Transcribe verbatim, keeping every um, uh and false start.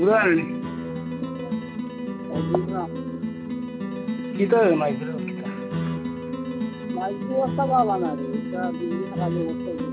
Ural. Kita Kita maestro kita. maju apa kawan ada? Kita di kali waktu.